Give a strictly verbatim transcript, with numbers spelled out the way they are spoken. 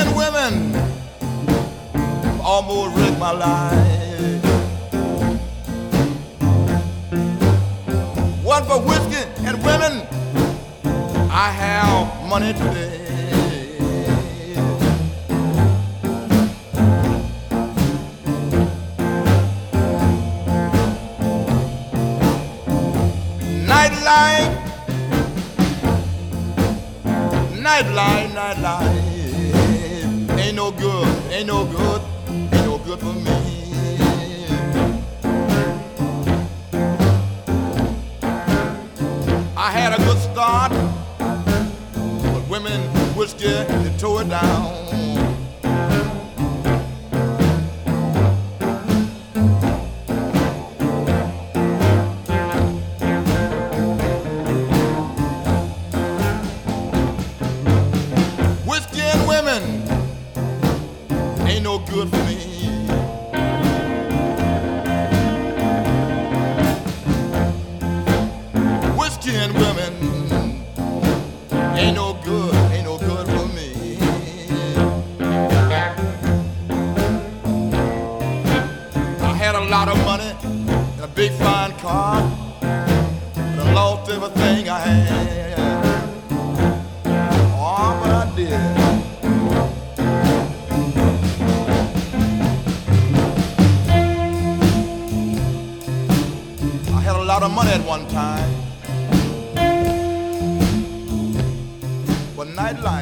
and women almost wrecked my life. One for whiskey and women, I have money today. Nightlife, nightlife, nightlife ain't no good, ain't no good, ain't no good for me. I had a good start, but women whiskey, they tore it down. Whiskey and women ain't no good for me. Whiskey and women ain't no good, ain't no good for me. I had a lot of money and a big fine car, but I lost everything I had. Oh, but I did. I had a lot of money at one time, but nightlife